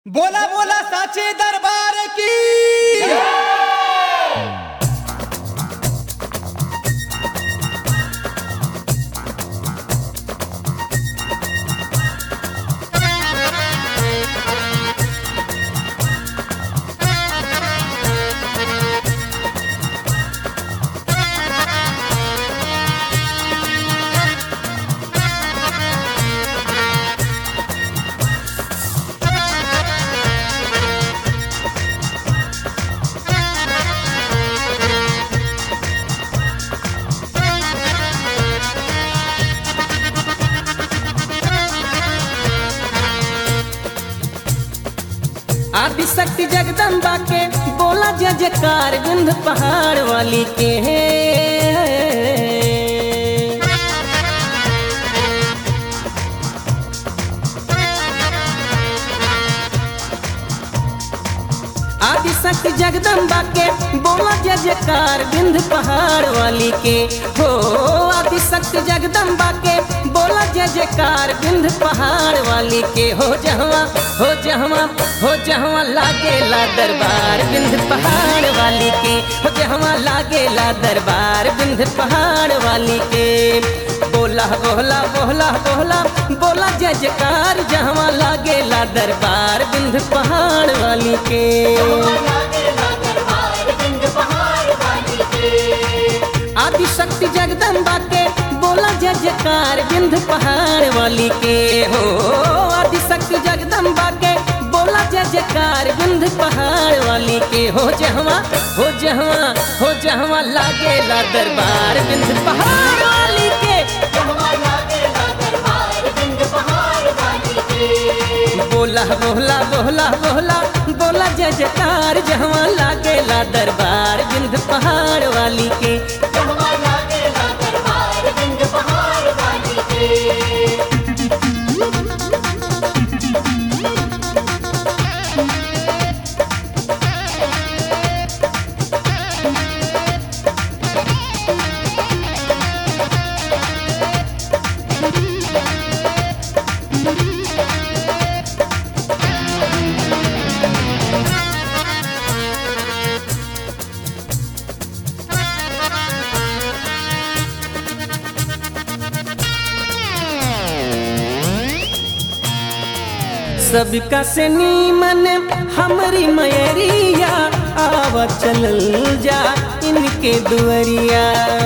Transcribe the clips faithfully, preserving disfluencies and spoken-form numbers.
बोला बोला साचे दरबार की। आदिशक्ति जगदम्बा के बोला जय जयकार विंध्य पहाड़ वाली के आदिशक्ति जगदम्बा के बोला जय जयकार विंध्य पहाड़ वाली के हो। आदिशक्ति जगदम्बा के बोला जय जयकार विंध्य पहाड़ वाली के हो। जहवा हो जहवा हो जहवा लागेला दरबार विंध्य पहाड़ वाली के हो। जहवा लागेला दरबार विंध्य पहाड़ वाली के बोला बोला बोला बोला बोला जय जयकार जहवा लागेला दरबार विंध्य पहाड़ वाली के। आदिशक्ति जगदम्बा के बोला जय जयकार विंध्य पहाड़ वाली के हो। आदिशक्ति जगदम्बा के बोला जय जयकार विंध्य पहाड़ वाली के हो। जहवा हो जहवा हो जहवा लागेला दरबार विंध्य पहाड़ वाली के। बोला बोला बोला बोला बोला जय जयकार जहवा लागेला दरबार विंध्य पहाड़ वाली के। सबका से नीमन हमरी मयरिया आवा चलल जा इनके दुअरिया।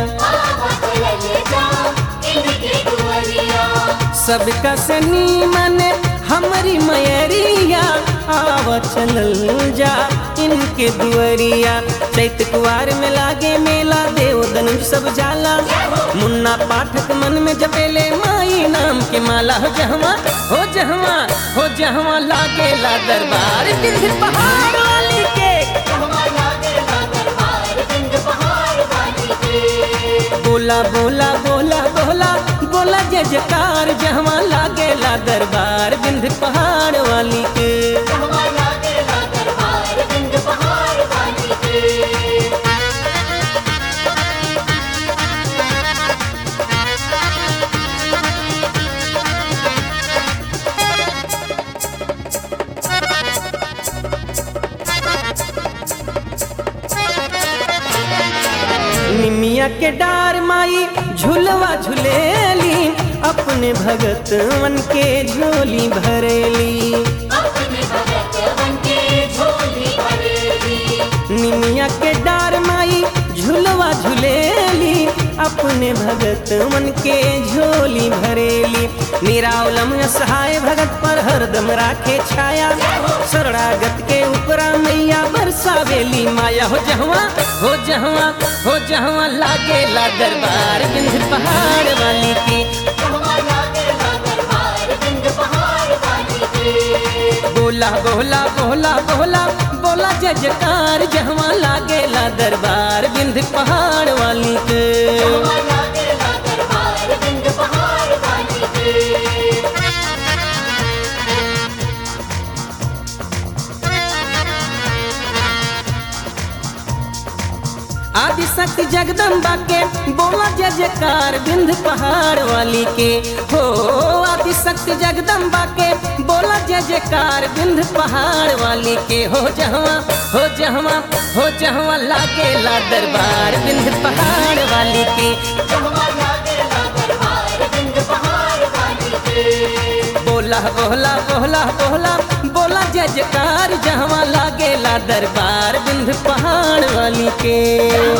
सबका से नीमन हमरी मयरिया आवा चलल जा इनके दुअरिया। चैत कुवार में लागे मेला देव धनुष सब जाला। मुन्ना पाठक मन में जपेले माई नाम के माला हो। जहवा हो जहवा हो जहवा लागेला दरबार विंध्य पहाड़ वाली के। बोला बोला बोला बोला बोला जय जयकार जहवा लागेला दरबार विंध्य पहाड़ वाली के। निमिया के डार माई झुलवा झुलेली अपने भगतवन के झोली भरेली। निमिया के डार माई झुलवा झुलेली अपने भगतवन के झोली भरेली। निरावलम सहाय भगत पर हरदम राखे छाया। शरणागत के ऊपरा मैया बरसावेली माया हो। जहवा हो जहवा हो जहवा लागेला दरबार विंध्य पहाड़ वाली के। बोला बोला बोला बोला बोला जय जयकार जहवा लागेला दरबार विंध्य पहाड़ वाली के। आदि शक्ति जगदम्बा के बोला जय जयकार बिंद पहाड़ वाली के हो। आदि शक्ति जगदम्बा के बोला जय जयकार बिंद पहाड़ वाली के हो। जहवा हो जहवा हो जहवा लागेला दरबार बिंद पहाड़ वाली के। बोला बोला बोला बोला बोला जय जयकार जहवा लागेला दरबार बिंद पहाड़ वाली के।